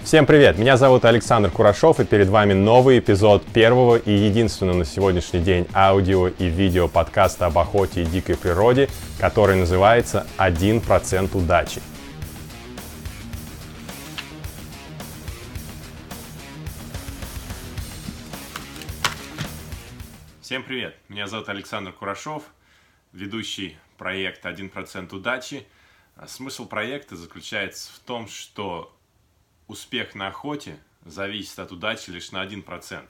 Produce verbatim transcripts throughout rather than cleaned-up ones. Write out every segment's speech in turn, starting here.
Всем привет! Меня зовут Александр Курашов, и перед вами новый эпизод первого и единственного на сегодняшний день аудио и видео подкаста об охоте и дикой природе, который называется «один процент удачи». Всем привет! Меня зовут Александр Курашов, ведущий проекта «один процент удачи». Смысл проекта заключается в том, что успех на охоте зависит от удачи лишь на один процент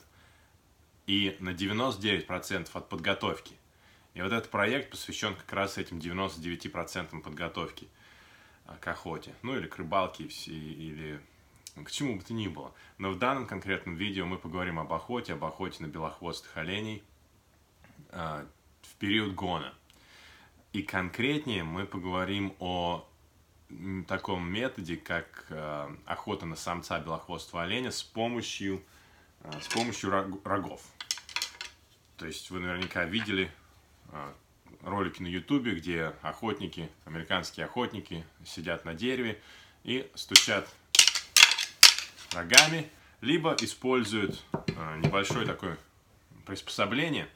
и на девяносто девять процентов от подготовки. И вот этот проект посвящен как раз этим девяноста девяти процентам подготовки к охоте. Ну или к рыбалке, или к чему бы то ни было. Но в данном конкретном видео мы поговорим об охоте, об охоте на белохвостых оленей э, в период гона. И конкретнее мы поговорим о таком методе, как э, охота на самца белохвостого оленя с помощью, э, с помощью рогов. То есть вы наверняка видели э, ролики на ютубе, где охотники, американские охотники сидят на дереве и стучат рогами, либо используют э, небольшое такое приспособление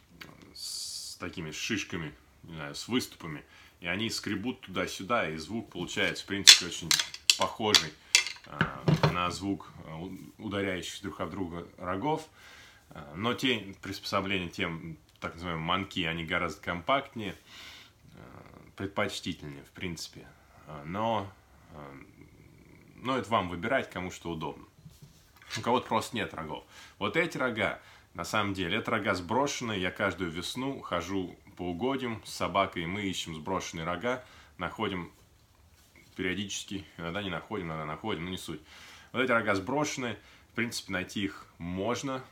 с такими шишками, не знаю, с выступами, и они скребут туда-сюда, и звук получается, в принципе, очень похожий э, на звук э, ударяющих друг об друга рогов. Э, но те приспособления, тем так называемые манки, они гораздо компактнее, э, предпочтительнее, в принципе. Э, но, э, но это вам выбирать, кому что удобно. У кого-то просто нет рогов. Вот эти рога, на самом деле, это рога сброшенные. Я каждую весну хожу по угодьям с собакой, мы ищем сброшенные рога, находим периодически, иногда не находим, иногда находим, но не суть. Вот эти рога сброшенные, в принципе, найти их можно,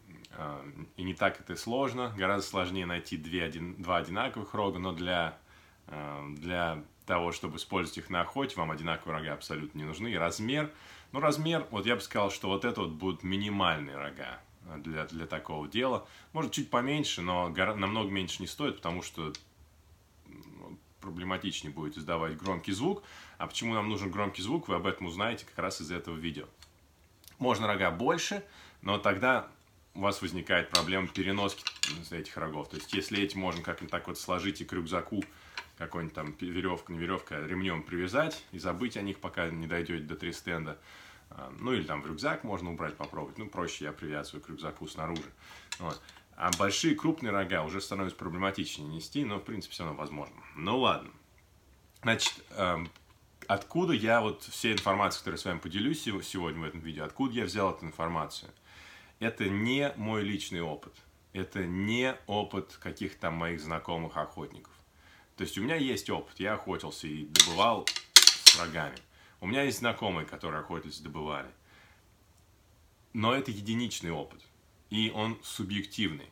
и не так это сложно. Гораздо сложнее найти две, один, два одинаковых рога, но для, для того, чтобы использовать их на охоте, вам одинаковые рога абсолютно не нужны. И размер, ну размер, вот я бы сказал, что вот это вот будут минимальные рога. Для, для такого дела. Может, чуть поменьше, но гора, намного меньше не стоит, потому что ну, проблематичнее будет издавать громкий звук. А почему нам нужен громкий звук, вы об этом узнаете как раз из этого видео. Можно рога больше, но тогда у вас возникает проблема переноски этих рогов. То есть, если эти можно как-нибудь так вот сложить и к рюкзаку какой-нибудь там веревка, не веревка, а ремнем привязать и забыть о них, пока не дойдете до тристенда. Ну или там в рюкзак можно убрать, попробовать. Ну проще я привязываю к рюкзаку снаружи. Вот. А большие крупные рога уже становятся проблематичнее нести, но в принципе все равно возможно. Ну ладно. Значит, эм, откуда я вот все информации, которую я с вами поделюсь сегодня в этом видео, откуда я взял эту информацию? Это не мой личный опыт. Это не опыт каких-то там моих знакомых охотников. То есть у меня есть опыт. Я охотился и добывал с рогами. У меня есть знакомые, которые охотились и добывали. Но это единичный опыт. И он субъективный.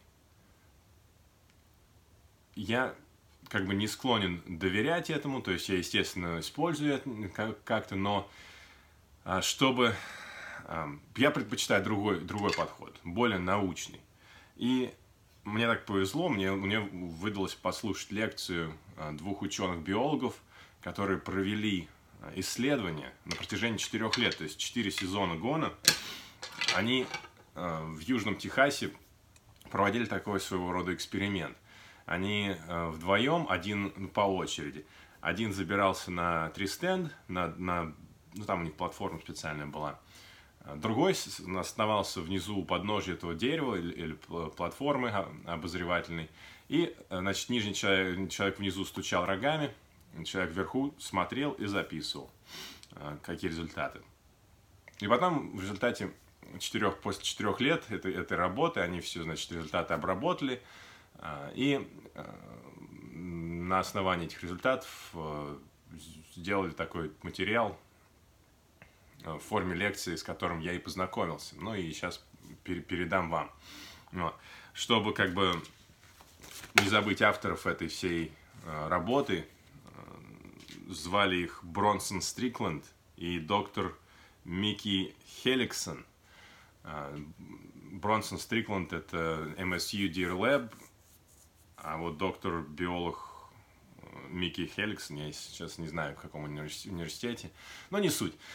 Я как бы не склонен доверять этому. То есть я, естественно, использую это как-то. Но чтобы... Я предпочитаю другой, другой подход. Более научный. И мне так повезло. Мне, мне выдалось послушать лекцию двух ученых-биологов, которые провели исследования на протяжении четырех лет, то есть четыре сезона гона. Они э, в Южном Техасе проводили такой своего рода эксперимент. Они э, вдвоем, один ну, по очереди, один забирался на тристенд, на, на, ну там у них платформа специальная была, другой оставался внизу у подножия этого дерева или, или платформы обозревательной, и значит, нижний человек, человек внизу стучал рогами, человек вверху смотрел и записывал, какие результаты. И потом в результате четырех, после четырех лет этой, этой работы они все, значит, результаты обработали. И на основании этих результатов сделали такой материал в форме лекции, с которым я и познакомился. Ну и сейчас передам вам. Вот. Чтобы как бы не забыть авторов этой всей работы, звали их Бронсон Стрикленд и доктор Микки Хеликсон. Бронсон Стрикленд — это эм эс ю Deer Lab, а вот доктор-биолог Микки Хеликсон, я сейчас не знаю, в каком университете, но не суть.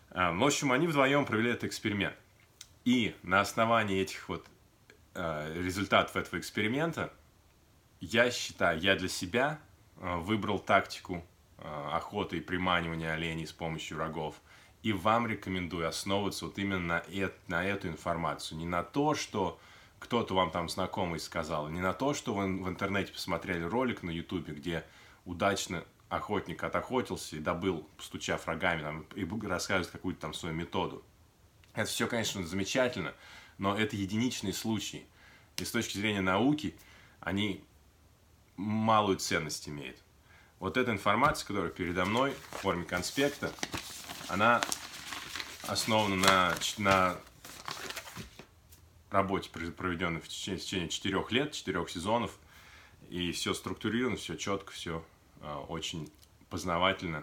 В общем, они вдвоем провели этот эксперимент. И на основании этих вот результатов этого эксперимента я считаю, я для себя выбрал тактику охоты и приманивания оленей с помощью рогов. И вам рекомендую основываться вот именно на, это, на эту информацию. Не на то, что кто-то вам там знакомый сказал, не на то, что вы в интернете посмотрели ролик на ютубе, где удачно охотник отохотился и добыл, стучав рогами, там, и рассказывает какую-то там свою методу. Это все, конечно, замечательно, но это единичные случаи. И с точки зрения науки они малую ценность имеют. Вот эта информация, которая передо мной в форме конспекта, она основана на, на работе, проведенной в течение, в течение четырех лет, четырех сезонов. И все структурировано, все четко, все э, очень познавательно.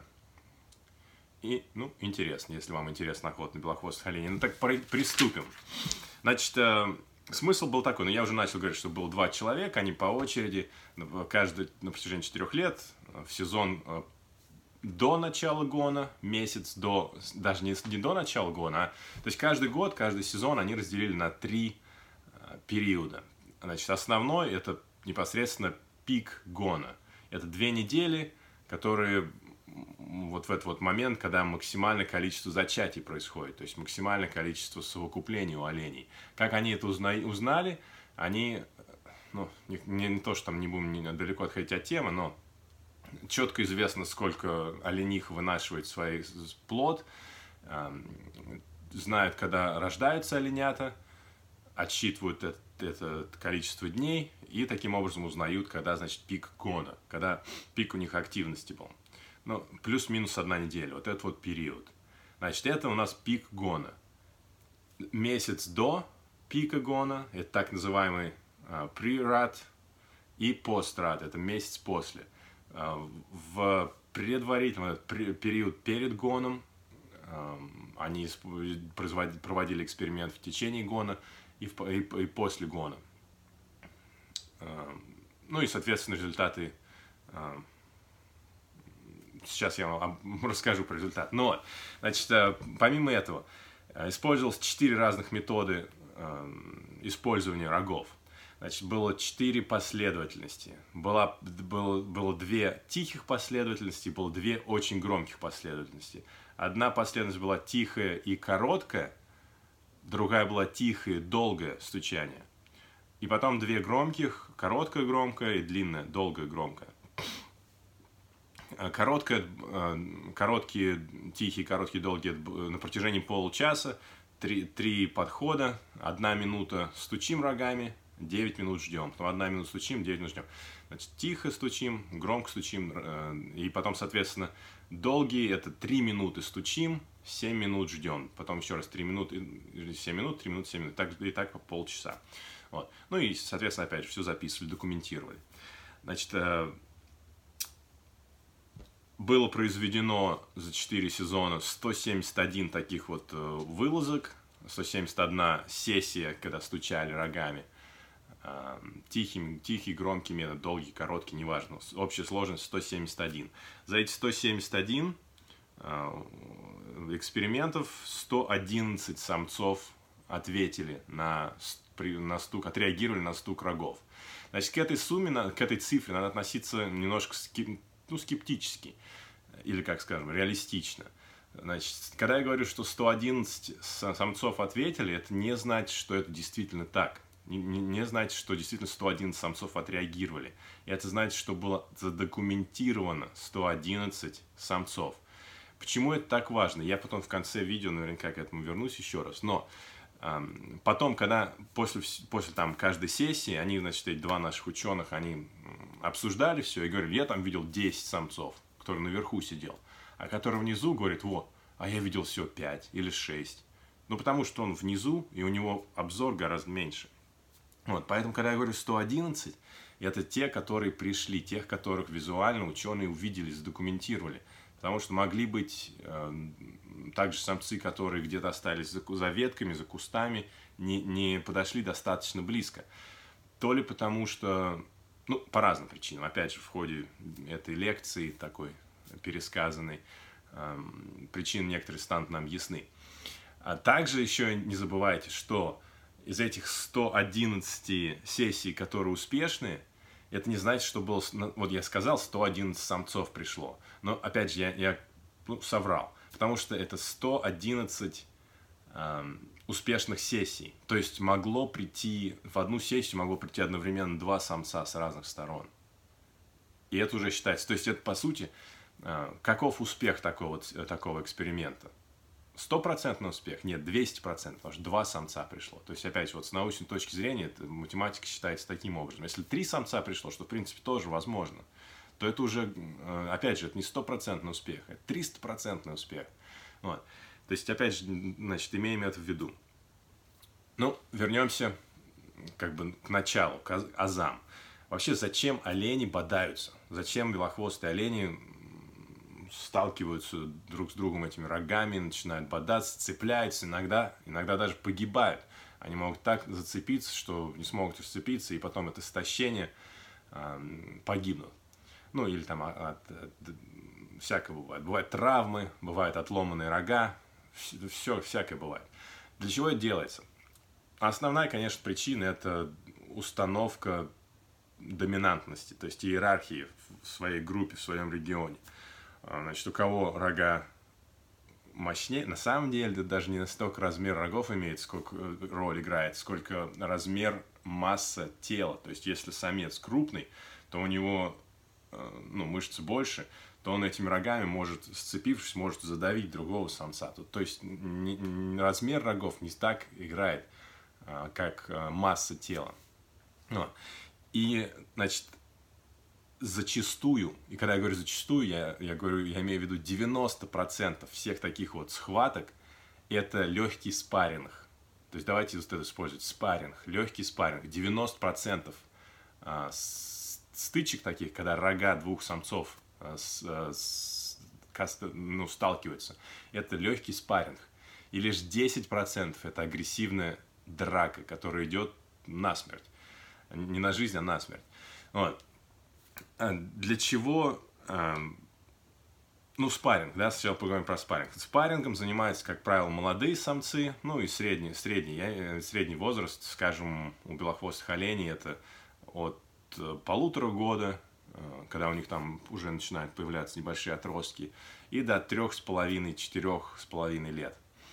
И, ну, интересно, если вам интересна охота на белохвостых оленей. Ну, так приступим. Значит, э, смысл был такой, но я уже начал говорить, что было два человека, они по очереди, каждый на протяжении четырех лет, в сезон э, до начала гона, месяц до, даже не, не до начала гона, а, то есть каждый год, каждый сезон они разделили на три э, периода. Значит, основной это непосредственно пик гона. Это две недели, которые вот в этот вот момент, когда максимальное количество зачатий происходит, то есть максимальное количество совокуплений у оленей. Как они это узна- узнали, они, ну, не, не то, что там не будем не, далеко отходить от темы, но четко известно, сколько олених вынашивает свой плод, э, знают, когда рождаются оленята, отсчитывают это, это количество дней и таким образом узнают, когда, значит, пик гона, когда пик у них активности был. Ну, плюс-минус одна неделя, вот этот вот период. Значит, это у нас пик гона. Месяц до пика гона, это так называемый uh, pre-rut, и post-rut, это месяц после. Uh, в предварительном период перед гоном uh, они проводили эксперимент в течение гона и, в, и, и после гона. Uh, ну и, соответственно, результаты... Uh, Сейчас я вам расскажу про результат. Но, значит, помимо этого, использовалось четыре разных методы использования рогов. Значит, было четыре последовательности. Было, было, было две тихих последовательности, было две очень громких последовательности. Одна последовательность была тихая и короткая, другая была тихая и долгое стучание. И потом две громких, короткая громкая и длинная, долгая громкая. Короткие, короткие, тихие, короткие, долгие на протяжении получаса, три, три подхода, одна минута стучим рогами, девять минут ждем, потом одна минута стучим, девять минут ждем. Значит, тихо стучим, громко стучим, и потом, соответственно, долгие, это три минуты стучим, семь минут ждем, потом еще раз три минуты, семь минут, три минуты, семь минут, так, и так по полчаса. Вот. Ну и, соответственно, опять же, все записывали, документировали. Значит, было произведено за четыре сезона сто семьдесят один таких вот вылазок, сто семьдесят одна сессия, когда стучали рогами. Тихий, тихий, громкий метод, долгий, короткий, неважно. Общая сложность сто семьдесят один. За эти сто семьдесят один экспериментов сто одиннадцать самцов ответили на, на стук, отреагировали на стук рогов. Значит, к этой сумме, к этой цифре надо относиться немножко ну, скептически, или, как скажем, реалистично. Значит, когда я говорю, что сто одиннадцать самцов ответили, это не значит, что это действительно так. Не, не, не значит, что действительно сто одиннадцать самцов отреагировали. И это значит, что было задокументировано сто одиннадцать самцов. Почему это так важно? Я потом в конце видео наверняка к этому вернусь еще раз. Но эм, потом, когда после, после там, каждой сессии, они, значит, эти два наших ученых, они обсуждали все и говорили, я там видел десять самцов, который наверху сидел, а который внизу говорит, вот, а я видел всего пять или шесть. Ну, потому что он внизу, и у него обзор гораздо меньше. Вот, поэтому, когда я говорю сто одиннадцать, это те, которые пришли, тех, которых визуально ученые увидели, задокументировали. Потому что могли быть э, также самцы, которые где-то остались за, за ветками, за кустами, не, не подошли достаточно близко. То ли потому что... Ну, по разным причинам. Опять же, в ходе этой лекции, такой пересказанной, причины некоторые станут нам ясны. А также еще не забывайте, что из этих ста одиннадцати сессий, которые успешные, это не значит, что было... Вот я сказал, сто одиннадцать самцов пришло. Но, опять же, я, я ну, соврал. Потому что это сто одиннадцать эм, успешных сессий. То есть могло прийти... В одну сессию могло прийти одновременно два самца с разных сторон. И это уже считается... То есть это, по сути, э, каков успех такого, такого эксперимента? Стопроцентный успех? Нет, двести процентов, потому что два самца пришло. То есть, опять же, вот с научной точки зрения, это, математика считается таким образом. Если три самца пришло, что, в принципе, тоже возможно, то это уже, опять же, это не стопроцентный успех, это триста-процентный успех. Вот. То есть, опять же, значит, имеем это в виду. Ну, вернемся как бы к началу, к азам. Вообще, зачем олени бодаются? Зачем белохвостые олени сталкиваются друг с другом этими рогами, начинают бодаться, цепляются, иногда, иногда даже погибают. Они могут так зацепиться, что не смогут сцепиться, и потом от истощения э, погибнут. Ну, или там от, от, от, всякое бывает. Бывают травмы, бывают отломанные рога, все, все всякое бывает. Для чего это делается? Основная, конечно, причина – это установка доминантности, то есть иерархии в своей группе, в своем регионе. Значит, у кого рога мощнее, на самом деле, это даже не настолько размер рогов имеет, сколько роль играет, сколько размер, масса тела. То есть, если самец крупный, то у него ну, мышцы больше, то он этими рогами может, сцепившись, может задавить другого самца. То есть, не, не, размер рогов не так играет, как масса тела. Вот. И, значит, зачастую, и когда я говорю зачастую, я, я говорю, я имею в виду девяносто процентов всех таких вот схваток это легкий спарринг. То есть давайте вот это использовать, спарринг, легкий спарринг. девяносто процентов а, с, стычек таких, когда рога двух самцов а, с, с, ну, сталкиваются, это легкий спарринг. И лишь десять процентов это агрессивная драка, которая идет насмерть. Не на жизнь, а на смерть. Вот. Для чего, ну, спарринг, да, сначала поговорим про спарринг. Спаррингом занимаются, как правило, молодые самцы, ну, и средний, средний, средний возраст, скажем, у белохвостых оленей это от полутора года, когда у них там уже начинают появляться небольшие отростки, и до трех с половиной, четырех с половиной лет.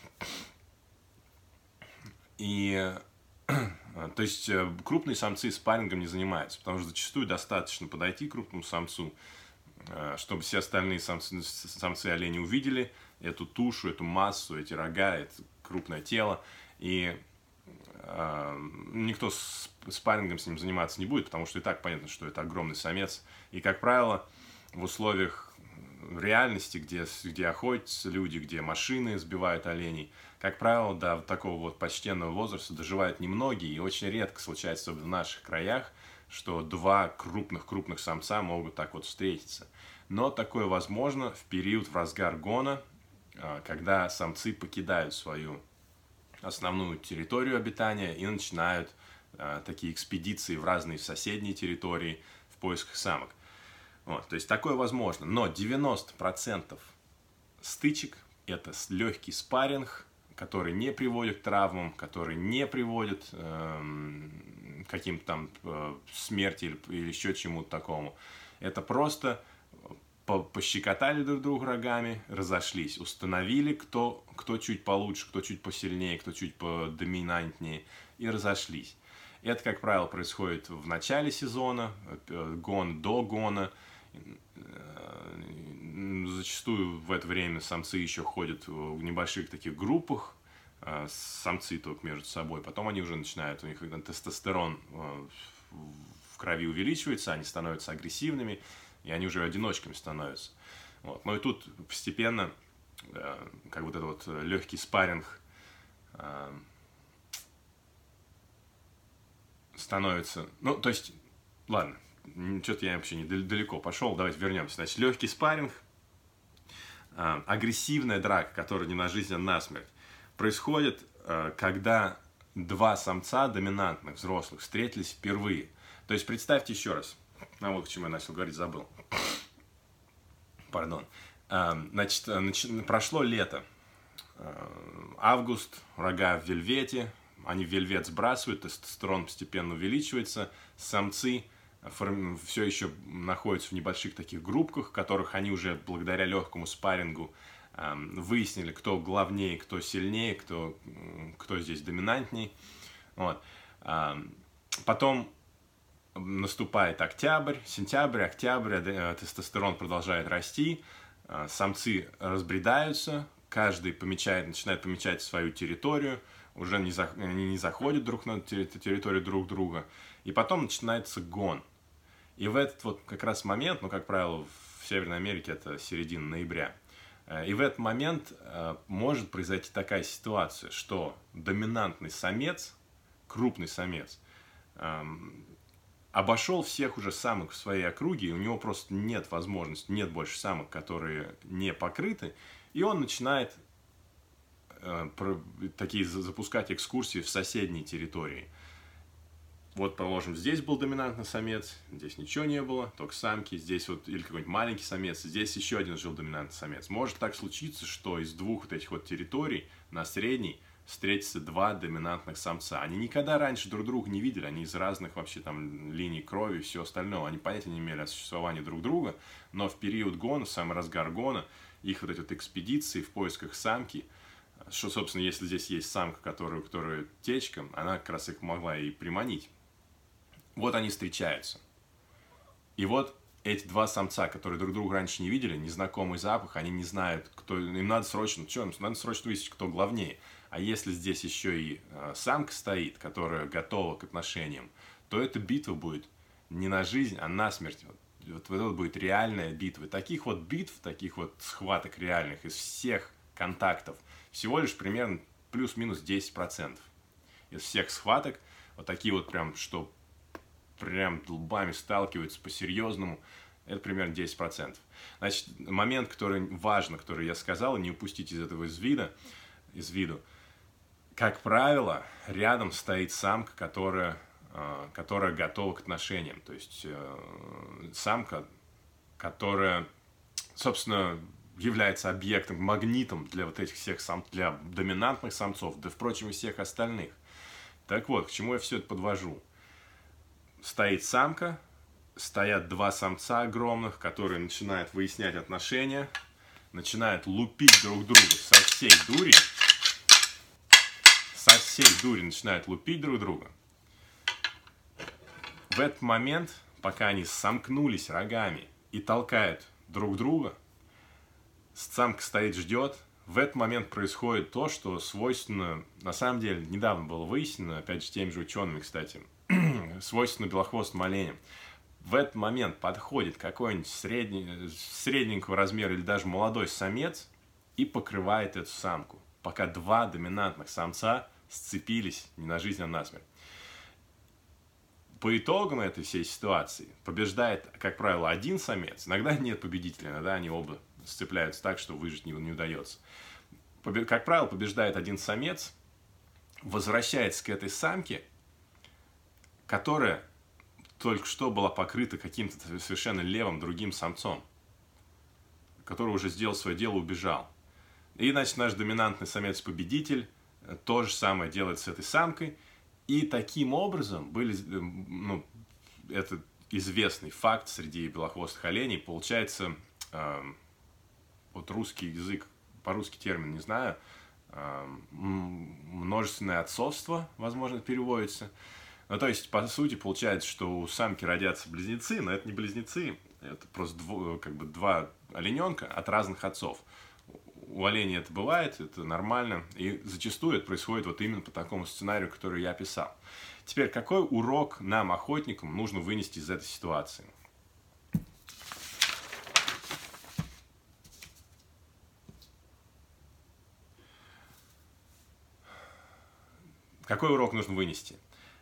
И... То есть крупные самцы спаррингом не занимаются, потому что зачастую достаточно подойти к крупному самцу, чтобы все остальные самцы, самцы оленей увидели эту тушу, эту массу, эти рога, это крупное тело, и э, никто с спаррингом с ним заниматься не будет, потому что и так понятно, что это огромный самец. И, как правило, в условиях реальности, где, где охотятся люди, где машины сбивают оленей, как правило, до такого вот почтенного возраста доживают немногие, и очень редко случается, особенно в наших краях, что два крупных-крупных самца могут так вот встретиться. Но такое возможно в период, в разгар гона, когда самцы покидают свою основную территорию обитания и начинают такие экспедиции в разные соседние территории в поисках самок. Вот, то есть такое возможно. Но девяносто процентов стычек это легкий спарринг, который не приводит к травмам, который не приводит э, к каким-то там э, смерти или, или еще чему-то такому. Это просто по пощекотали друг друга рогами, разошлись, установили, кто, кто чуть получше, кто чуть посильнее, кто чуть подоминантнее, и разошлись. Это, как правило, происходит в начале сезона, гон до гона. Зачастую в это время самцы еще ходят в небольших таких группах, самцы только между собой. Потом они уже начинают, у них тестостерон в крови увеличивается, они становятся агрессивными, и они уже одиночками становятся. Вот. Но и тут постепенно, как вот этот вот легкий спарринг становится... Ну, то есть, ладно, что-то я вообще недалеко пошел, давайте вернемся. Значит, легкий спарринг, агрессивная драка, которая не на жизнь, а на смерть, происходит, когда два самца доминантных, взрослых, встретились впервые. То есть, представьте еще раз, а вот к чему я начал говорить, забыл. Пардон. Значит, прошло лето. Август, рога в вельвете. Они вельвет сбрасывают, тестостерон постепенно увеличивается. Самцы все еще находятся в небольших таких группках, в которых они уже благодаря легкому спаррингу выяснили, кто главнее, кто сильнее, кто, кто здесь доминантней. Вот. Потом наступает октябрь, сентябрь, октябрь, тестостерон продолжает расти, самцы разбредаются, каждый помечает, начинает помечать свою территорию, уже не, за, они не заходят друг на территорию друг друга, и потом начинается гон. И в этот вот как раз момент, ну, как правило, в Северной Америке это середина ноября, и в этот момент может произойти такая ситуация, что доминантный самец, крупный самец, обошел всех уже самок в своей округе, и у него просто нет возможности, нет больше самок, которые не покрыты, и он начинает э, про, такие запускать экскурсии в соседние территории. Вот, положим, здесь был доминантный самец, здесь ничего не было, только самки, здесь вот, или какой-нибудь маленький самец, здесь еще один жил доминантный самец. Может так случиться, что из двух вот этих вот территорий на средней встретятся два доминантных самца. Они никогда раньше друг друга не видели, они из разных вообще там линий крови и все остальное. Они понятия не имели о существовании друг друга, но в период гона, в самый разгар гона, их вот эти вот экспедиции в поисках самки, что, собственно, если здесь есть самка, которую, которая течка, она как раз их могла и приманить. Вот они встречаются. И вот эти два самца, которые друг друга раньше не видели, незнакомый запах, они не знают, кто, им надо срочно, что, им надо срочно выяснить, кто главнее. А если здесь еще и э, самка стоит, которая готова к отношениям, то эта битва будет не на жизнь, а на смерть. Вот, вот, вот это будет реальная битва. Таких вот битв, таких вот схваток реальных из всех контактов всего лишь примерно плюс-минус десять процентов. Из всех схваток вот такие вот прям, что прям лбами сталкиваются по-серьезному, это примерно десять процентов. Значит, момент, который важно, который я сказал, не упустить из этого из вида, из виду. Как правило, рядом стоит самка, которая, которая готова к отношениям. То есть самка, которая, собственно, является объектом, магнитом для вот этих всех сам, для доминантных самцов, да, впрочем, и всех остальных. Так вот, к чему я все это подвожу? Стоит самка, стоят два самца огромных, которые начинают выяснять отношения, начинают лупить друг друга со всей дури, со всей дури начинают лупить друг друга. В этот момент, пока они сомкнулись рогами и толкают друг друга, самка стоит, ждет. В этот момент происходит то, что свойственно, на самом деле, недавно было выяснено, опять же, теми же учеными, кстати, свойственно белохвостым оленям. В этот момент подходит какой-нибудь средний, средненького размера или даже молодой самец и покрывает эту самку, пока два доминантных самца сцепились не на жизнь, а на смерть. По итогам этой всей ситуации побеждает, как правило, один самец. Иногда нет победителя, иногда они оба сцепляются так, что выжить не, не удается. Побе- как правило, побеждает один самец, возвращается к этой самке, которая только что была покрыта каким-то совершенно левым другим самцом, который уже сделал свое дело, убежал. И, значит, наш доминантный самец-победитель то же самое делает с этой самкой. И таким образом были, ну, это известный факт среди белохвостых оленей. Получается, э, вот русский язык, по-русски термин не знаю, э, множественное отцовство, возможно, переводится. Ну, то есть, по сути, получается, что у самки родятся близнецы, но это не близнецы, это просто дво, как бы два олененка от разных отцов. У оленей это бывает, это нормально, и зачастую это происходит вот именно по такому сценарию, который я описал. Теперь, какой урок нам, охотникам, нужно вынести из этой ситуации? Какой урок нужно вынести?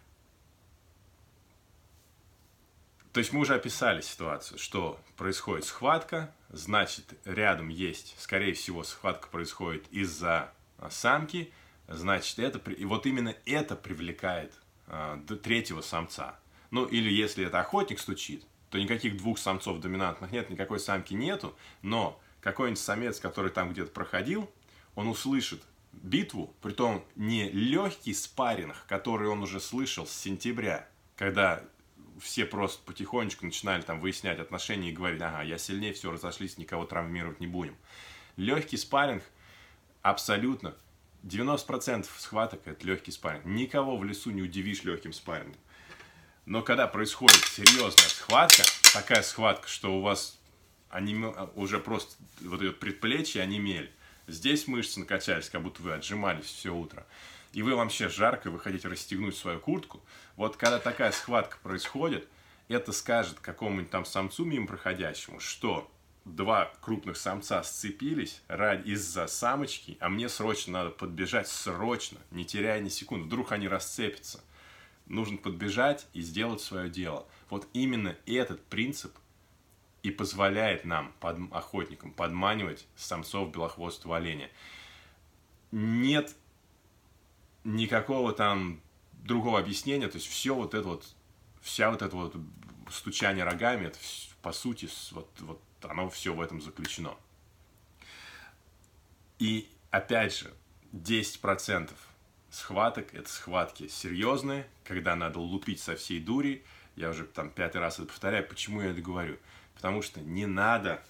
То есть мы уже описали ситуацию, что происходит схватка, значит, рядом есть, скорее всего, схватка происходит из-за самки, значит, это, и вот именно это привлекает а, третьего самца. Ну, или если это охотник стучит, то никаких двух самцов доминантных нет, никакой самки нету, но какой-нибудь самец, который там где-то проходил, он услышит битву, притом не легкий спарринг, который он уже слышал с сентября, когда все просто потихонечку начинали там выяснять отношения и говорить: ага, я сильнее, все, разошлись, никого травмировать не будем. Легкий спарринг абсолютно. девяносто процентов схваток — это легкий спарринг. Никого в лесу не удивишь легким спаррингом. Но когда происходит серьезная схватка, такая схватка, что у вас онем... уже просто вот это предплечье онемели, здесь мышцы накачались, как будто вы отжимались все утро, и вы вообще жарко, вы хотите расстегнуть свою куртку, вот когда такая схватка происходит, это скажет какому-нибудь там самцу мимо проходящему, что два крупных самца сцепились из-за самочки, а мне срочно надо подбежать, срочно, не теряя ни секунды, вдруг они расцепятся. Нужно подбежать и сделать свое дело. Вот именно этот принцип и позволяет нам, под, охотникам, подманивать самцов белохвостого оленя. Нет никакого там другого объяснения, то есть все вот это вот, вся вот это вот стучание рогами, это по сути, вот, вот оно все в этом заключено. И опять же, десять процентов схваток — это схватки серьезные, когда надо лупить со всей дури. Я уже там пятый раз это повторяю. Почему я это говорю? Потому что не надо,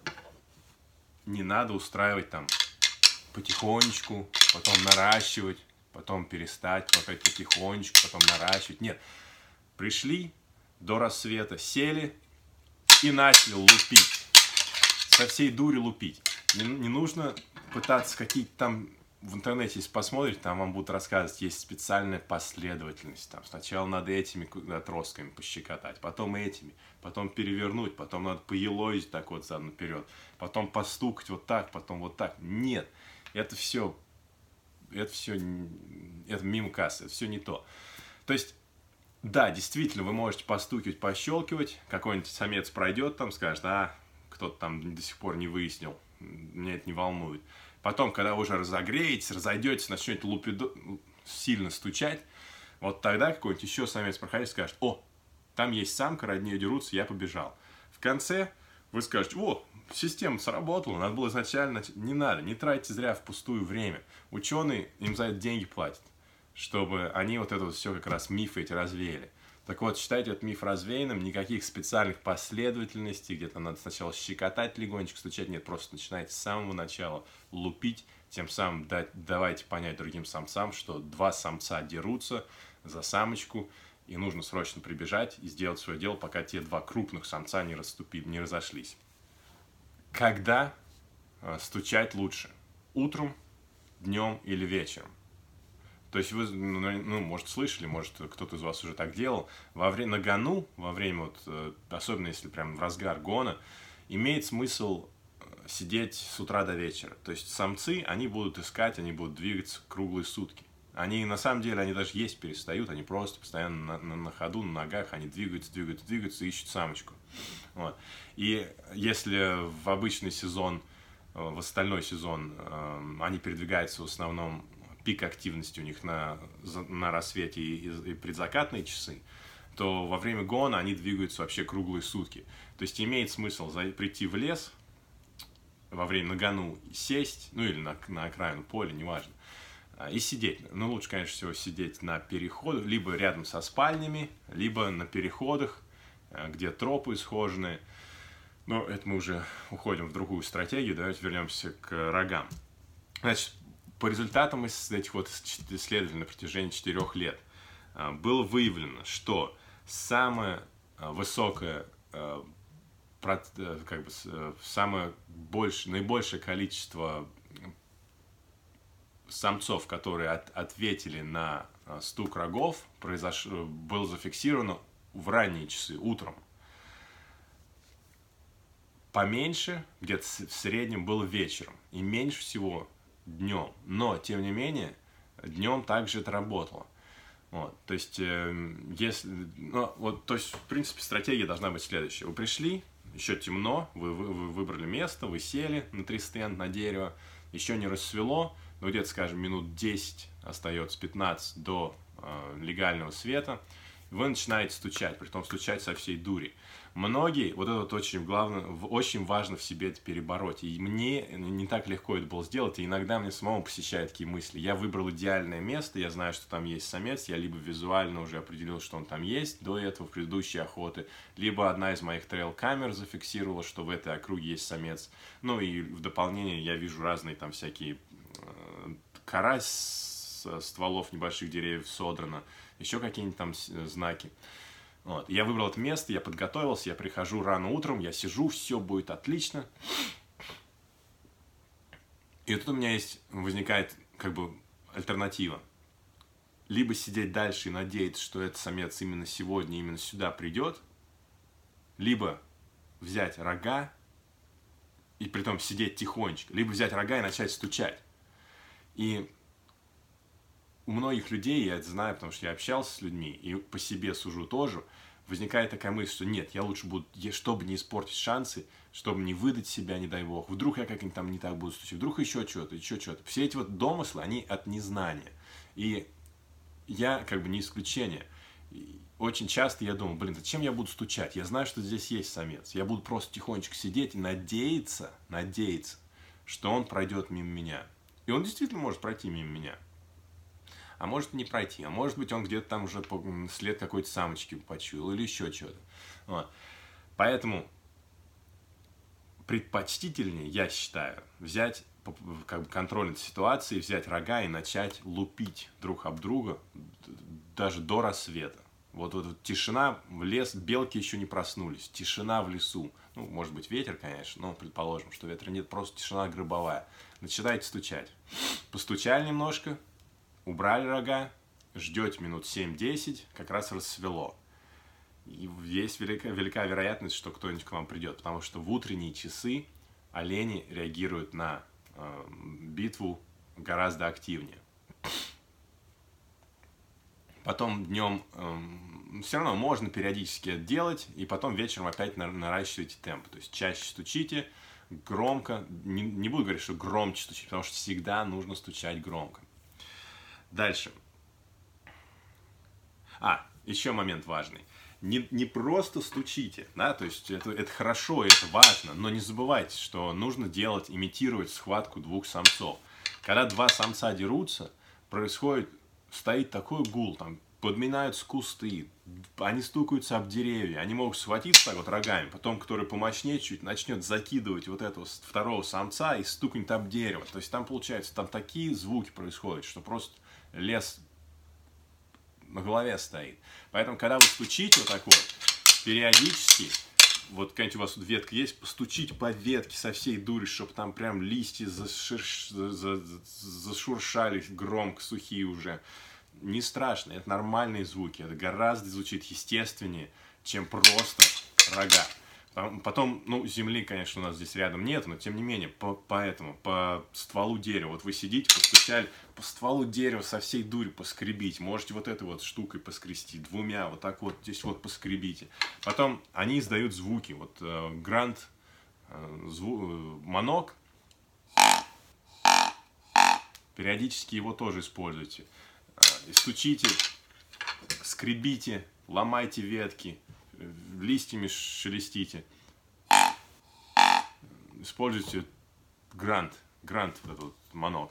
не надо устраивать там потихонечку, потом наращивать, потом перестать, опять потихонечку, потом наращивать. Нет. Пришли до рассвета, сели и начали лупить. Со всей дури лупить. Не, не нужно пытаться какие-то там... В интернете, если посмотрите, там вам будут рассказывать, есть специальная последовательность. Там сначала надо этими отростками пощекотать, потом этими, потом перевернуть, потом надо поелозить так вот задом наперед, потом постукать вот так, потом вот так. Нет, это все, это все, это мимо кассы, это все не то. То есть, да, действительно, вы можете постукивать, пощелкивать, какой-нибудь самец пройдет там, скажет: а, кто-то там до сих пор не выяснил, меня это не волнует. Потом, когда вы уже разогреетесь, разойдетесь, начнете лупидо... сильно стучать, вот тогда какой-нибудь еще самец проходит и скажет: о, там есть самка, ради нее дерутся, я побежал. В конце вы скажете: о, система сработала, надо было изначально... Не надо, не тратьте зря впустую время. Ученые им за это деньги платят, чтобы они вот это вот все как раз мифы эти развеяли. Так вот, считайте этот миф развеянным, никаких специальных последовательностей, где-то надо сначала щекотать легонечко, стучать, нет, просто начинайте с самого начала лупить, тем самым дать, давайте понять другим самцам, что два самца дерутся за самочку, и нужно срочно прибежать и сделать свое дело, пока те два крупных самца не расступили, не разошлись. Когда э, стучать лучше? Утром, днем или вечером? То есть вы, ну, может, слышали, может, кто-то из вас уже так делал. Во время, на гону, во время, вот, особенно если прям в разгар гона, имеет смысл сидеть с утра до вечера. То есть самцы, они будут искать, они будут двигаться круглые сутки. Они, на самом деле, они даже есть перестают, они просто постоянно на, на, на ходу, на ногах, они двигаются, двигаются, двигаются и ищут самочку. Вот. И если в обычный сезон, в остальной сезон они передвигаются в основном, пик активности у них на, на рассвете и, и предзакатные часы, то во время гона они двигаются вообще круглые сутки. То есть имеет смысл прийти в лес во время на гону, сесть, ну или на, на окраину поля, неважно, и сидеть. Ну, лучше, конечно, всего сидеть на переходах, либо рядом со спальнями, либо на переходах, где тропы исхоженные. Но это мы уже уходим в другую стратегию, давайте вернемся к рогам. Значит, по результатам этих вот исследований на протяжении четырех лет было выявлено, что самое высокое, как бы, самое больше, наибольшее количество самцов, которые от, ответили на стук рогов, произош... было зафиксировано в ранние часы, утром. Поменьше, где-то в среднем, было вечером. И меньше всего днем. Но, тем не менее, днем также это работало. Вот, то есть, э, если, ну, вот, то есть, в принципе, стратегия должна быть следующая. Вы пришли, еще темно, вы, вы, вы выбрали место, вы сели на тристенд, на дерево, еще не рассвело, но где-то, скажем, минут десять остается, пятнадцать до э, легального света, Вы начинаете стучать, притом стучать со всей дури. Многие, вот это вот очень главное, очень важно в себе это перебороть. И мне не так легко это было сделать, и иногда мне самому посещают такие мысли. Я выбрал идеальное место, я знаю, что там есть самец, я либо визуально уже определил, что он там есть до этого, в предыдущей охоты, либо одна из моих трейл-камер зафиксировала, что в этой округе есть самец. Ну и в дополнение я вижу разные там всякие э, кора с стволов небольших деревьев содрана, еще какие-нибудь там знаки. Вот. Я выбрал это место, я подготовился, я прихожу рано утром, я сижу, все будет отлично. И тут у меня есть, возникает как бы альтернатива. Либо сидеть дальше и надеяться, что этот самец именно сегодня, именно сюда придет, либо взять рога и притом сидеть тихонечко, либо взять рога и начать стучать. И у многих людей, я это знаю, потому что я общался с людьми, и по себе сужу тоже, возникает такая мысль, что нет, я лучше буду, чтобы не испортить шансы, чтобы не выдать себя, не дай бог, вдруг я как-нибудь там не так буду стучать, вдруг еще что-то, еще что-то. Все эти вот домыслы, они от незнания. И я как бы не исключение. И очень часто я думаю, блин, зачем я буду стучать? Я знаю, что здесь есть самец. Я буду просто тихонечко сидеть и надеяться, надеяться, что он пройдет мимо меня. И он действительно может пройти мимо меня. А может не пройти, а может быть он где-то там уже след какой-то самочки почуял или еще что-то. Вот. Поэтому предпочтительнее, я считаю, взять как бы контроль над ситуацией, взять рога и начать лупить друг об друга даже до рассвета. Вот, вот, вот тишина в лес, белки еще не проснулись, тишина в лесу. Ну, может быть ветер, конечно, но предположим, что ветра нет, просто тишина гробовая. Начинаете стучать. Постучали немножко, убрали рога, ждете минут семь-десять, как раз рассвело. И есть велика, велика вероятность, что кто-нибудь к вам придет, потому что в утренние часы олени реагируют на э, битву гораздо активнее. Потом днем э, все равно можно периодически это делать, и потом вечером опять наращивайте темп. То есть чаще стучите, громко. Не, не буду говорить, что громче стучите, потому что всегда нужно стучать громко. Дальше. А, еще момент важный. Не, не просто стучите, да, то есть это, это хорошо, это важно, но не забывайте, что нужно делать, имитировать схватку двух самцов. Когда два самца дерутся, происходит, стоит такой гул, там подминаются кусты, они стукаются об деревья, они могут схватиться так вот рогами, потом, который помощнее чуть, начнет закидывать вот этого второго самца и стукнет об дерево. То есть там получается, там такие звуки происходят, что просто лес на голове стоит. Поэтому, когда вы стучите вот так вот, периодически, вот какая-нибудь у вас тут ветка есть, постучите по ветке со всей дури, чтобы там прям листья заширш... зашуршали громко, сухие уже. Не страшно, это нормальные звуки, это гораздо звучит естественнее, чем просто рога. Потом, ну, земли, конечно, у нас здесь рядом нет, но тем не менее, по, поэтому, по стволу дерева, вот вы сидите, постучали, по стволу дерева со всей дури поскребите, можете вот этой вот штукой поскрести, двумя, вот так вот здесь вот поскребите. Потом они издают звуки, вот э, грант, э, зву, э, манок, периодически его тоже используйте. Э, стучите, скребите, ломайте ветки, листьями шелестите. Используйте грант, грант, вот этот вот манок.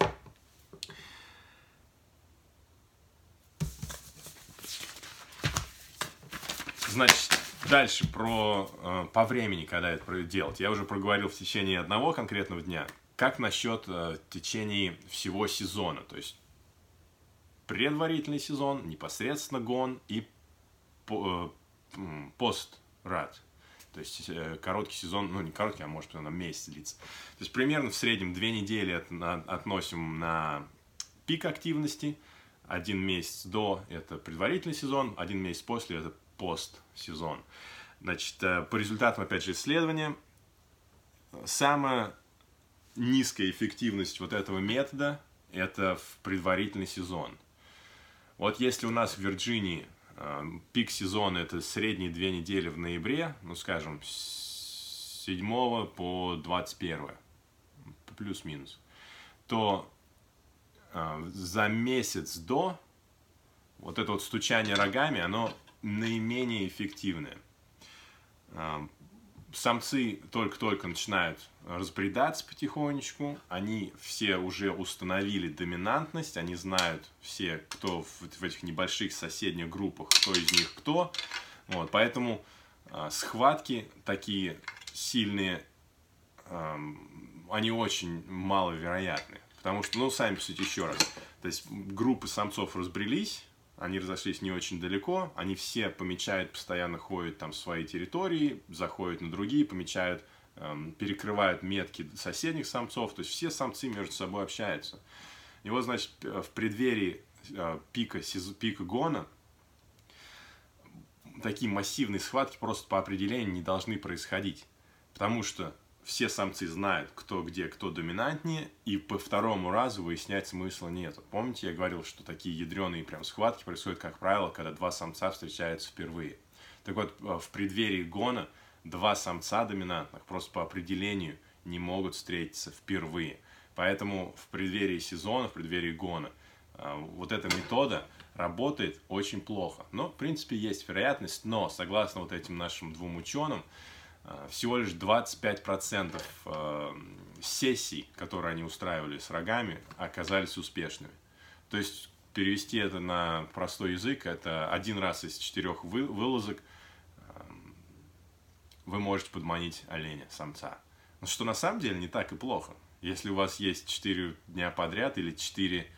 Значит, дальше про э, по времени, когда это делать. Я уже проговорил в течение одного конкретного дня. Как насчет э, в течение всего сезона? То есть предварительный сезон, непосредственно гон и по, э, пост-рад. То есть э, короткий сезон, ну не короткий, а может на месяц длится. То есть примерно в среднем две недели от, на, относим на пик активности. Один месяц до – это предварительный сезон, один месяц после – это пост-сезон. Значит, э, по результатам, опять же, исследования, самая низкая эффективность вот этого метода – это в предварительный сезон. Вот если у нас в Вирджинии пик сезона это средние две недели в ноябре, ну скажем, с седьмого по двадцать первое, плюс-минус, то э, за месяц до вот это вот стучание рогами, оно наименее эффективные. Самцы только-только начинают разбредаться потихонечку, они все уже установили доминантность, они знают все, кто в, в этих небольших соседних группах, кто из них кто. Вот, поэтому э, схватки такие сильные, э, они очень маловероятны. Потому что, ну, сами посудите еще раз, то есть группы самцов разбрелись, они разошлись не очень далеко, они все помечают, постоянно ходят там в свои территории, заходят на другие, помечают, эм, перекрывают метки соседних самцов, то есть все самцы между собой общаются. И вот, значит, в преддверии э, пика, пика гона такие массивные схватки просто по определению не должны происходить, потому что все самцы знают, кто где, кто доминантнее, и по второму разу выяснять смысла нет. Помните, я говорил, что такие ядреные прям схватки происходят, как правило, когда два самца встречаются впервые. Так вот, в преддверии гона два самца доминантных просто по определению не могут встретиться впервые. Поэтому в преддверии сезона, в преддверии гона, вот эта метода работает очень плохо. Но, в принципе, есть вероятность, но, согласно вот этим нашим двум ученым, всего лишь двадцать пять процентов сессий, которые они устраивали с рогами, оказались успешными. То есть перевести это на простой язык, это один раз из четырех вылазок вы можете подманить оленя, самца. Но что на самом деле не так и плохо. Если у вас есть четыре дня подряд или четыре,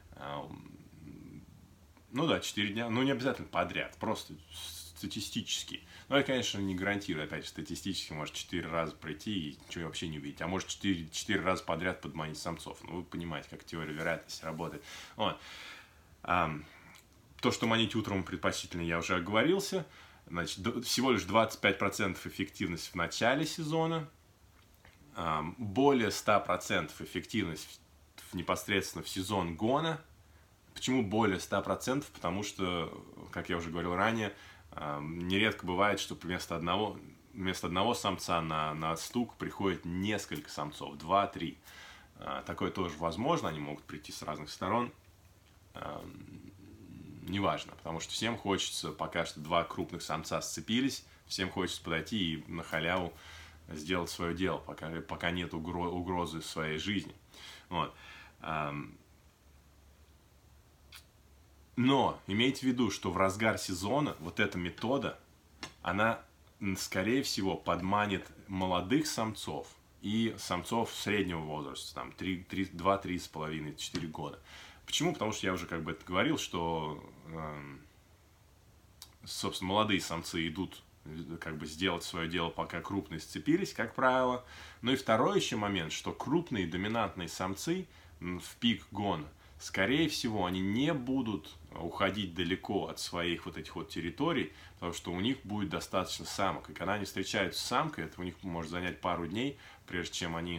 ну да, четыре дня, ну не обязательно подряд, просто статистически. Но я, конечно, не гарантирую, опять же, статистически может четыре раза пройти и ничего вообще не увидеть. А может четыре, четыре раза подряд подманить самцов. Ну, вы понимаете, как теория вероятности работает. Вот. А, то, что манить утром предпочтительно, я уже оговорился. Значит, всего лишь двадцать пять процентов эффективность в начале сезона. А, более ста процентов эффективность в, непосредственно в сезон гона. Почему более ста процентов? Потому что, как я уже говорил ранее, нередко бывает, что вместо одного, вместо одного самца на, на стук приходит несколько самцов, два-три. Такое тоже возможно, они могут прийти с разных сторон. Неважно, потому что всем хочется, пока что два крупных самца сцепились, всем хочется подойти и на халяву сделать свое дело, пока, пока нет угрозы своей жизни. Вот. Но имейте в виду, что в разгар сезона вот эта метода, она, скорее всего, подманит молодых самцов и самцов среднего возраста, там, два-три с половиной, четыре года. Почему? Потому что я уже как бы это говорил, что, э, собственно, молодые самцы идут как бы сделать свое дело, пока крупные сцепились, как правило. Ну и второй еще момент, что крупные доминантные самцы в пик гона, скорее всего, они не будут уходить далеко от своих вот этих вот территорий, потому что у них будет достаточно самок. И когда они встречаются с самкой, это у них может занять пару дней, прежде чем они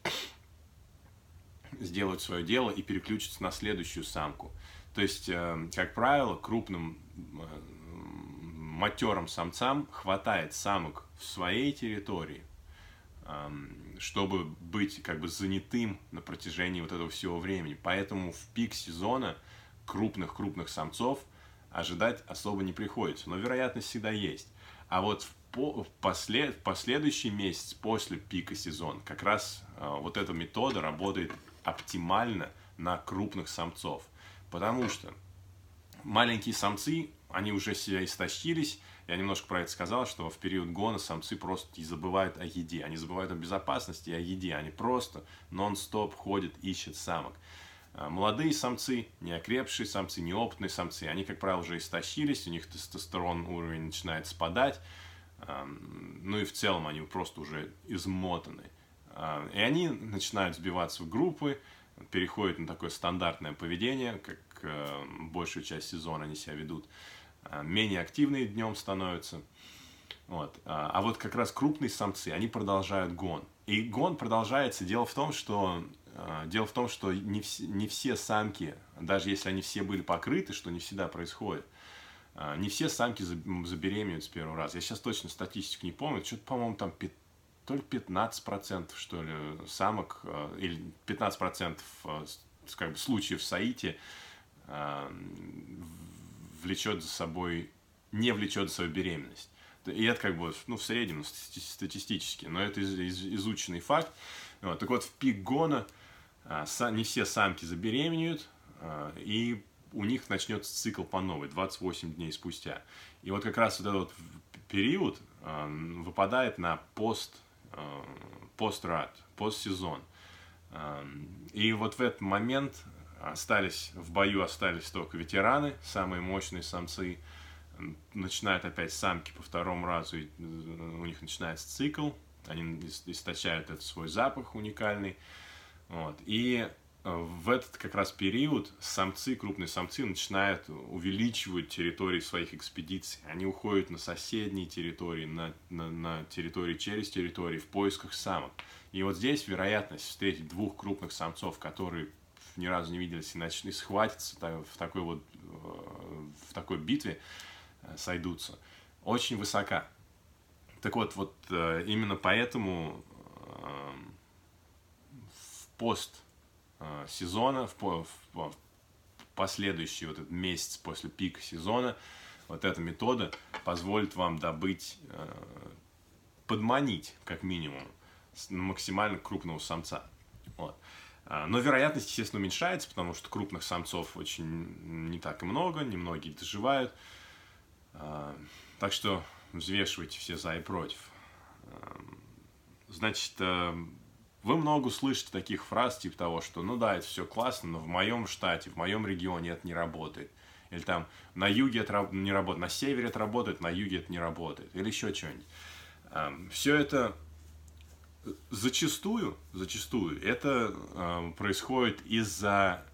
сделают свое дело и переключатся на следующую самку. То есть, как правило, крупным матерым самцам хватает самок в своей территории, чтобы быть как бы занятым на протяжении вот этого всего времени. Поэтому в пик сезона крупных-крупных самцов ожидать особо не приходится. Но вероятность всегда есть. А вот в, по, в, послед, в последующий месяц после пика сезона как раз э, вот эта метода работает оптимально на крупных самцов. Потому что маленькие самцы, они уже себя истощились. Я немножко про это сказал, что в период гона самцы просто и забывают о еде. Они забывают о безопасности и о еде. Они просто нон-стоп ходят, ищут самок. Молодые самцы, неокрепшие самцы, неопытные самцы, они, как правило, уже истощились, у них тестостерон уровень начинает спадать. Ну и в целом они просто уже измотаны. И они начинают сбиваться в группы, переходят на такое стандартное поведение, как большую часть сезона они себя ведут. Менее активные днем становятся. Вот. А вот как раз крупные самцы, они продолжают гон. И гон продолжается. Дело в том, что, дело в том, что не, все, не все самки, даже если они все были покрыты, что не всегда происходит, не все самки забеременеют с первого раза. Я сейчас точно статистику не помню. Что-то, по-моему, там то ли пятнадцать процентов, что ли, самок, или пятнадцать процентов как бы, случаев в Саите влечет за собой не влечет за собой беременность. И это как бы, ну, в среднем, статистически, но это из, из, изученный факт. Вот. Так вот, в пик гона а, са, не все самки забеременеют, а, и у них начнется цикл по новой, двадцать восемь дней спустя. И вот как раз вот этот вот период а, выпадает на пост, а, пост-рат, постсезон. А, и вот в этот момент остались, в бою остались только ветераны, самые мощные самцы. Начинают опять самки по второму разу, и у них начинается цикл, они источают этот свой запах уникальный. Вот. И в этот как раз период самцы, крупные самцы начинают увеличивать территории своих экспедиций. Они уходят на соседние территории, на, на, на территории через территории в поисках самок. И вот здесь вероятность встретить двух крупных самцов, которые ни разу не виделись и начали схватиться в такой вот в такой битве, сойдутся, очень высока. Так вот, вот именно поэтому в пост сезона, в последующий вот этот месяц после пика сезона, вот эта метода позволит вам добыть, подманить, как минимум, максимально крупного самца. Вот. Но вероятность, естественно, уменьшается, потому что крупных самцов очень не так и много, немногие доживают. Так что взвешивайте все за и против. Значит, вы много слышите таких фраз, типа того, что ну да, это все классно, но в моем штате, в моем регионе это не работает. Или там на юге это не работает, на севере это работает, на юге это не работает. Или еще что-нибудь. Все это зачастую, зачастую это происходит из-за...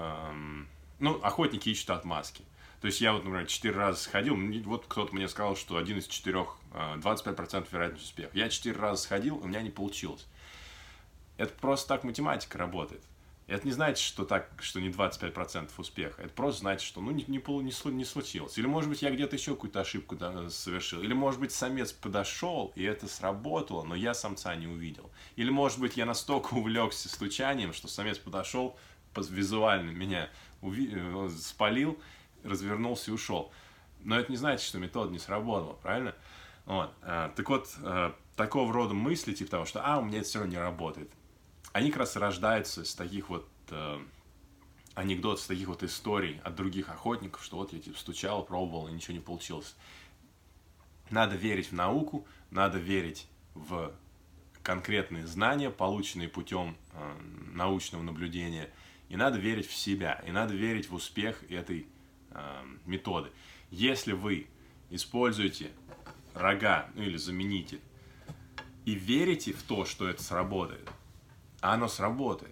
Ну, охотники ищут отмазки. То есть я вот, например, четыре раза сходил, вот кто-то мне сказал, что один из четырех, двадцать пять процентов вероятность успеха. Я четыре раза сходил, у меня не получилось. Это просто так математика работает. Это не значит, что так, что не двадцать пять процентов успеха. Это просто значит, что ну, не, не, не, не случилось. Или, может быть, я где-то еще какую-то ошибку да, совершил. Или, может быть, самец подошел, и это сработало, но я самца не увидел. Или, может быть, я настолько увлекся стучанием, что самец подошел, визуально меня уви... спалил, развернулся и ушел. Но это не значит, что метода не сработала, правильно? Вот. А, так вот, а, такого рода мысли, типа того, что «а, у меня это все равно не работает», они как раз рождаются из таких вот а, анекдотов, из таких вот историй от других охотников, что вот я типа стучал, пробовал, и ничего не получилось. Надо верить в науку, надо верить в конкретные знания, полученные путем а, научного наблюдения, и надо верить в себя, и надо верить в успех этой методы. Если вы используете рога, ну или заменитель, и верите в то, что это сработает, а оно сработает,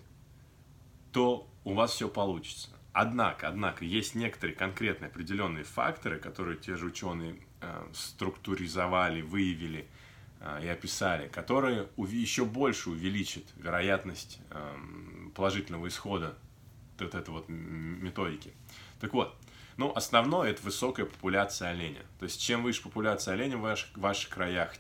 то у вас все получится. Однако, однако, есть некоторые конкретные определенные факторы, которые те же ученые э, структуризовали, выявили э, и описали, которые еще больше увеличат вероятность э, положительного исхода вот этой вот методики. Так вот, ну, основное – это высокая популяция оленя. То есть, чем выше популяция оленя в ваших, в ваших краях,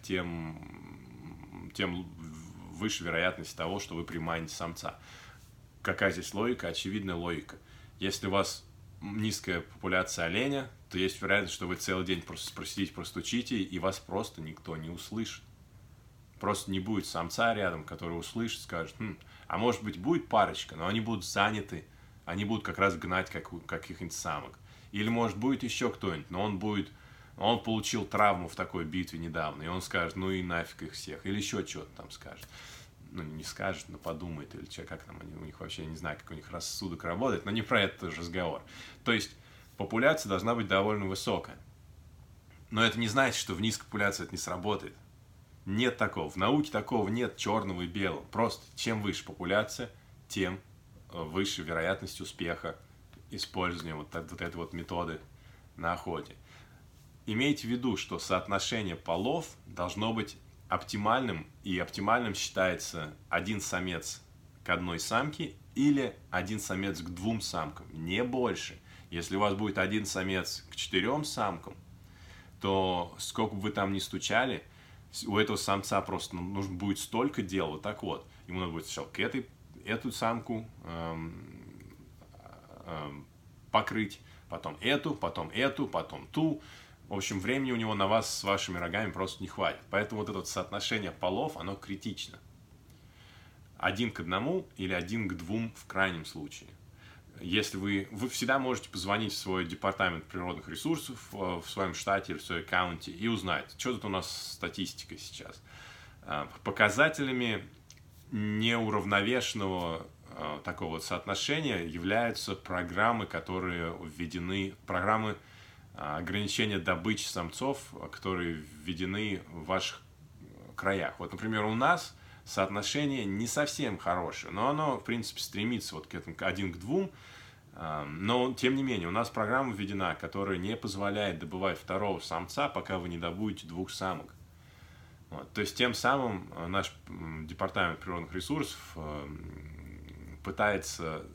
тем, тем выше вероятность того, что вы приманите самца. Какая здесь логика? Очевидная логика. Если у вас низкая популяция оленя, то есть вероятность, что вы целый день просто просидите, простучите, и вас просто никто не услышит. Просто не будет самца рядом, который услышит, скажет, хм, а может быть будет парочка, но они будут заняты, они будут как раз гнать как, каких-нибудь самок. Или, может, будет еще кто-нибудь, но он будет, он получил травму в такой битве недавно, и он скажет, ну и нафиг их всех. Или еще что-то там скажет. Ну, не скажет, но подумает, или что, как там они, у них вообще, я не знаю, как у них рассудок работает, но не про это тоже разговор. То есть, популяция должна быть довольно высокая. Но это не значит, что в низкой популяции это не сработает. Нет такого. В науке такого нет черного и белого. Просто, чем выше популяция, тем выше вероятность успеха использования вот, вот этой вот методы на охоте. Имейте в виду, что соотношение полов должно быть оптимальным, и оптимальным считается один самец к одной самке или один самец к двум самкам, не больше. Если у вас будет один самец к четырем самкам, то сколько бы вы там ни стучали, у этого самца просто нужно будет столько дел. Вот так вот. Ему надо будет сначала к этой, эту самку эм, покрыть, потом эту, потом эту, потом ту, В общем, времени у него на вас с вашими рогами просто не хватит. Поэтому вот это вот соотношение полов, оно критично. Один к одному или один к двум в крайнем случае. Если вы, вы всегда можете позвонить в свой департамент природных ресурсов в своем штате или в своей каунти и узнать, что тут у нас с статистикой сейчас. Показателями неуравновешенного такого вот соотношения являются программы, которые введены, программы ограничения добычи самцов, которые введены в ваших краях. Вот, например, у нас соотношение не совсем хорошее, но оно, в принципе, стремится вот к этому один к двум. Но, тем не менее, у нас программа введена, которая не позволяет добывать второго самца, пока вы не добудете двух самок. Вот. То есть, тем самым наш департамент природных ресурсов пытается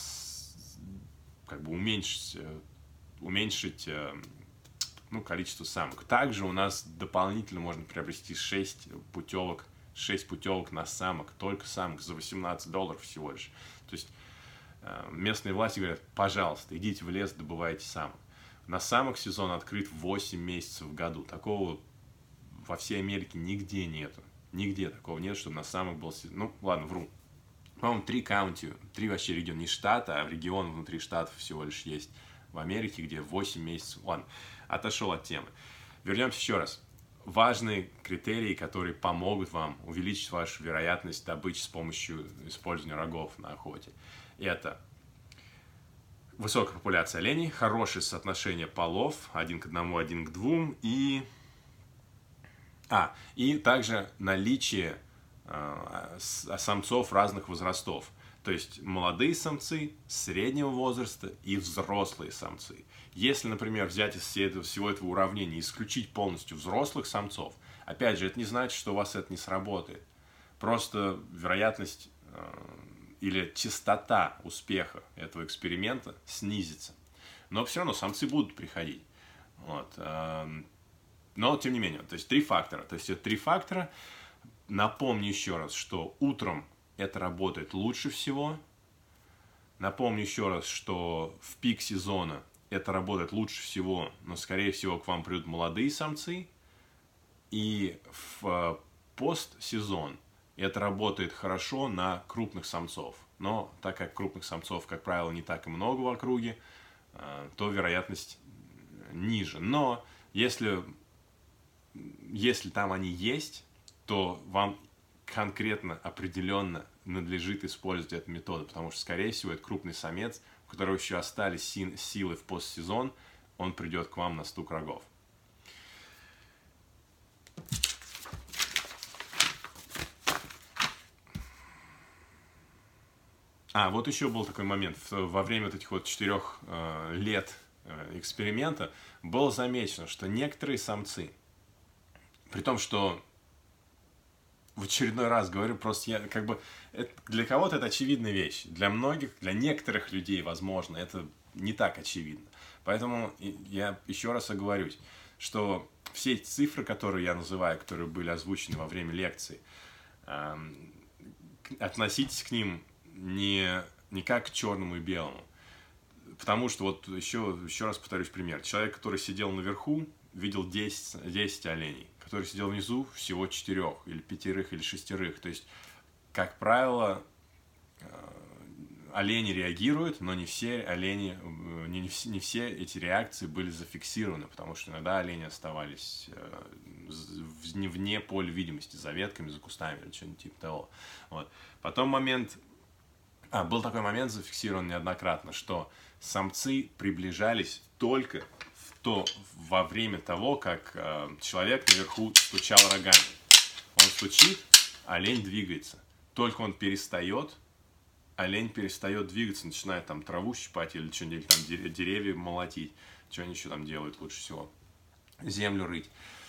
как бы уменьшить, уменьшить ну, количество самок. Также у нас дополнительно можно приобрести шесть путевок, шесть путевок на самок, только самок за восемнадцать долларов всего лишь. То есть местные власти говорят, пожалуйста, идите в лес, добывайте самок. На самок сезон открыт восемь месяцев в году. Такого во всей Америке нигде нету. Нигде такого нет, чтобы на самок был сезон. Ну, ладно, вру. По-моему, три каунти, три вообще региона, не штата, а регион внутри штатов всего лишь есть в Америке, где восемь месяцев. Ладно, отошел от темы. Вернемся еще раз. Важные критерии, которые помогут вам увеличить вашу вероятность добычи с помощью использования рогов на охоте. Это высокая популяция оленей, хорошее соотношение полов, один к одному, один к двум, и, а, и также наличие э, самцов разных возрастов. То есть молодые самцы, среднего возраста и взрослые самцы. Если, например, взять из всего этого уравнения и исключить полностью взрослых самцов, опять же, это не значит, что у вас это не сработает. Просто вероятность э, или частота успеха этого эксперимента снизится. Но все равно самцы будут приходить. Вот. Э, но, тем не менее, то есть три фактора. То есть это три фактора. Напомню еще раз, что утром это работает лучше всего. Напомню еще раз, что в пик сезона это работает лучше всего, но, скорее всего, к вам придут молодые самцы. И в постсезон это работает хорошо на крупных самцов. Но так как крупных самцов, как правило, не так и много в округе, то вероятность ниже. Но если, если там они есть, то вам конкретно, определенно надлежит использовать эту методу, потому что, скорее всего, это крупный самец, у которого еще остались силы в постсезон, он придет к вам на стук рогов. А, вот еще был такой момент. Во время вот этих вот четырех э, лет э, эксперимента было замечено, что некоторые самцы, при том, что в очередной раз говорю, просто я как бы это, для кого-то это очевидная вещь, для многих, для некоторых людей, возможно, это не так очевидно. Поэтому я еще раз оговорюсь, что все эти цифры, которые я называю, которые были озвучены во время лекции, э, относитесь к ним не, не как к черному и белому. Потому что, вот еще, еще раз повторюсь пример. Человек, который сидел наверху, видел десять, десять оленей. Который сидел внизу, всего четырех, или пятерых, или шестерых. То есть, как правило, олени реагируют, но не все олени, не, не, все, не все эти реакции были зафиксированы, потому что иногда олени оставались вне, вне поля видимости, за ветками, за кустами или что-нибудь типа того. Вот. Потом момент... А, был такой момент зафиксирован неоднократно, что самцы приближались только в то, во время того, как э, человек наверху стучал рогами. Он стучит, олень двигается. Только он перестает, олень перестает двигаться, начинает там траву щипать или что-нибудь, там деревья молотить. Что они еще там делают лучше всего? Землю рыть.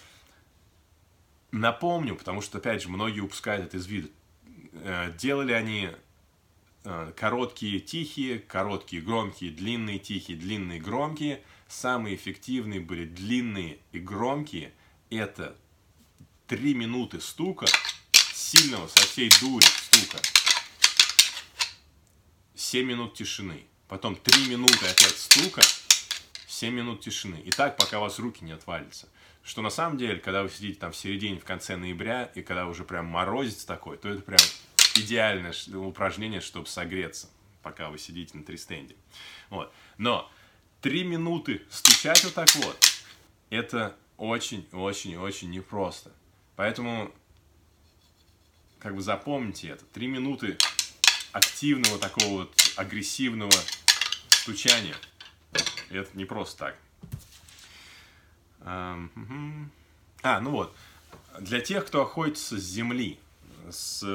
Напомню, потому что, опять же, многие упускают это из виду. Э, делали они... Короткие, тихие, короткие, громкие, длинные, тихие, длинные, громкие. Самые эффективные были длинные и громкие. Это три минуты стука, сильного, со всей дури стука. семь минут тишины. Потом три минуты опять стука, семь минут тишины. И так, пока у вас руки не отвалятся. Что на самом деле, когда вы сидите там в середине, в конце ноября, и когда уже прям морозец такой, то это прям идеальное упражнение, чтобы согреться, пока вы сидите на тристенде. Вот. Но три минуты стучать вот так вот, это очень-очень-очень непросто. Поэтому, как бы запомните это. Три минуты активного такого вот агрессивного стучания. Это не просто так. А, ну вот. Для тех, кто охотится с земли, с,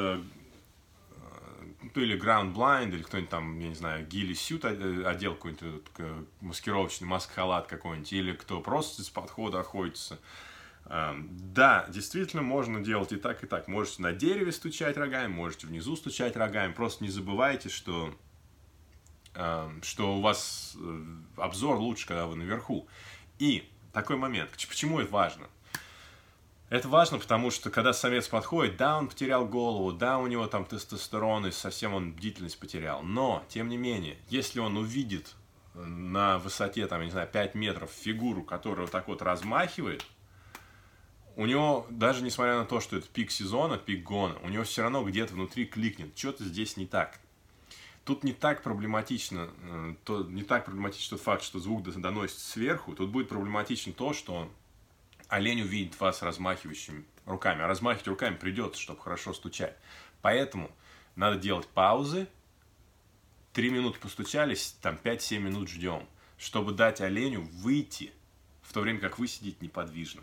ну, или ground blind, или кто-нибудь там, я не знаю, ghillie suit одел, какой-нибудь маскировочный маск-халат какой-нибудь, или кто просто с подхода охотится. Да, действительно, можно делать и так, и так. Можете на дереве стучать рогами, можете внизу стучать рогами. Просто не забывайте, что, что у вас обзор лучше, когда вы наверху. И такой момент. Почему это важно? Это важно, потому что когда самец подходит, да, он потерял голову, да, у него там тестостерон, и совсем он бдительность потерял. Но, тем не менее, если он увидит на высоте, там, я не знаю, пять метров фигуру, которая вот так вот размахивает, у него, даже несмотря на то, что это пик сезона, пик гона, у него все равно где-то внутри кликнет. Что-то здесь не так. Тут не так проблематично, то, не так проблематичен тот факт, что звук доносится сверху. Тут будет проблематично то, что олень увидит вас размахивающими руками. А размахивать руками придется, чтобы хорошо стучать. Поэтому надо делать паузы. Три минуты постучались, там пять-семь минут ждем. Чтобы дать оленю выйти, в то время как вы сидите неподвижно.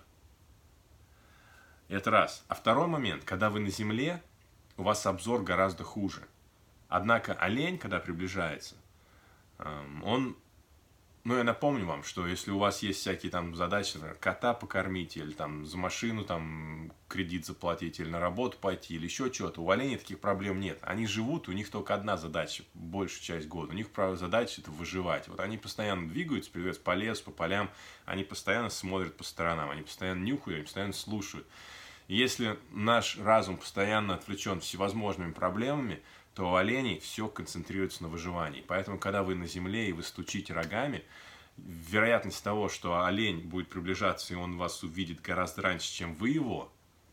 Это раз. А второй момент, когда вы на земле, у вас обзор гораздо хуже. Однако олень, когда приближается, он, ну я напомню вам, что если у вас есть всякие там задачи, например, кота покормить, или там за машину там кредит заплатить, или на работу пойти, или еще что-то, у оленей таких проблем нет. Они живут, у них только одна задача, большую часть года. У них задача это выживать. Вот они постоянно двигаются, передвигаются по лесу, по полям, они постоянно смотрят по сторонам, они постоянно нюхают, они постоянно слушают. И если наш разум постоянно отвлечен всевозможными проблемами, то у оленей все концентрируется на выживании. Поэтому, когда вы на земле и вы стучите рогами, вероятность того, что олень будет приближаться и он вас увидит гораздо раньше, чем вы его,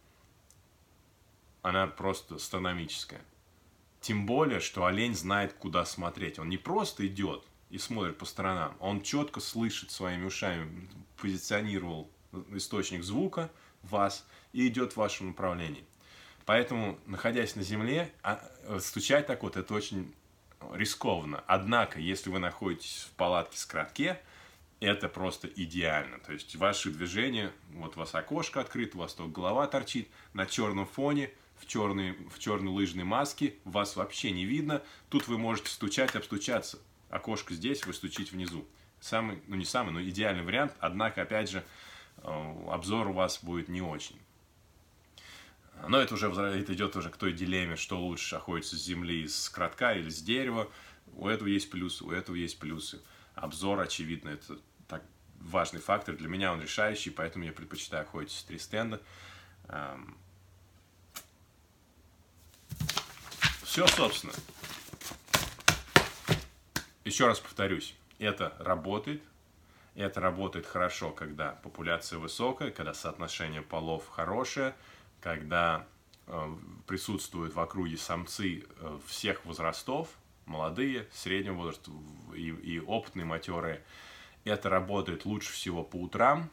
она просто астрономическая. Тем более, что олень знает, куда смотреть. Он не просто идет и смотрит по сторонам, он четко слышит своими ушами, позиционировал источник звука, вас, и идет в вашем направлении. Поэтому, находясь на земле, стучать так вот, это очень рискованно. Однако, если вы находитесь в палатке с кратке, это просто идеально. То есть, ваши движения, вот у вас окошко открыто, у вас только голова торчит, на черном фоне, в черной, в черной лыжной маске, вас вообще не видно. Тут вы можете стучать, обстучаться. Окошко здесь, вы стучите внизу. Самый, ну не самый, но идеальный вариант. Однако, опять же, обзор у вас будет не очень. Но это уже это идет уже к той дилемме, что лучше охотиться с земли, с кратка или с дерева. У этого есть плюсы, у этого есть плюсы. Обзор, очевидно, это так, важный фактор. Для меня он решающий, поэтому я предпочитаю охотиться с тристенда. Все, собственно. Еще раз повторюсь, это работает. Это работает хорошо, когда популяция высокая, когда соотношение полов хорошее, когда э, присутствуют в округе самцы э, всех возрастов, молодые, среднего возраста и, и опытные, матерые. Это работает лучше всего по утрам,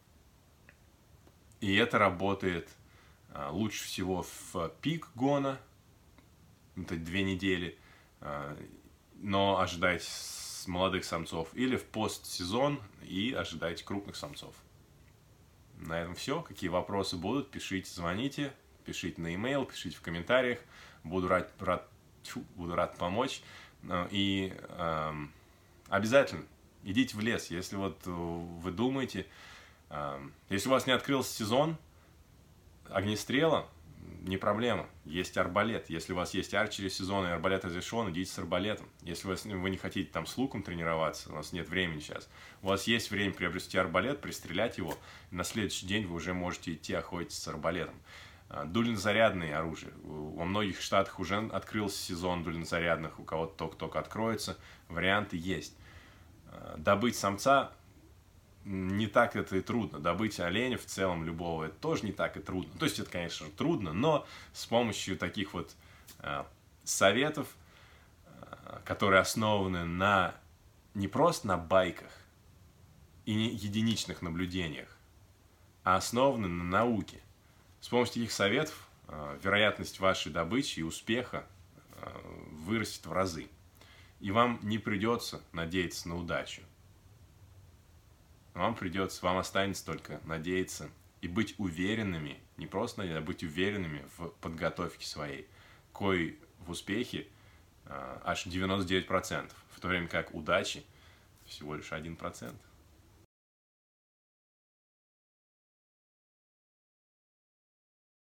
и это работает э, лучше всего в пик гона, это две недели, э, но ожидайте молодых самцов, или в постсезон и ожидайте крупных самцов. На этом все. Какие вопросы будут, пишите, звоните, пишите на e-mail, пишите в комментариях. Буду рад, рад, тьфу, буду рад помочь. И э, обязательно идите в лес. Если вот вы думаете, э, если у вас не открылся сезон огнестрела, не проблема, есть арбалет. Если у вас есть арчери сезон и арбалет разрешен, идите с арбалетом. Если вы не хотите там с луком тренироваться, у нас нет времени сейчас, у вас есть время приобрести арбалет, пристрелять его, и на следующий день вы уже можете идти охотиться с арбалетом. Дульнозарядные оружия. Во многих штатах уже открылся сезон дульнозарядных, у кого-то только-только откроется. Варианты есть. Добыть самца не так это и трудно. Добыть оленя в целом любого, это тоже не так и трудно. То есть это, конечно, трудно, но с помощью таких вот э, советов, э, которые основаны на не просто на байках и не единичных наблюдениях, а основаны на науке. С помощью таких советов э, вероятность вашей добычи и успеха э, вырастет в разы. И вам не придется надеяться на удачу. Вам придется, вам останется только надеяться и быть уверенными, не просто надеяться, а быть уверенными в подготовке своей, кой в успехе э, аж девяносто девять процентов, в то время как удачи всего лишь один процент.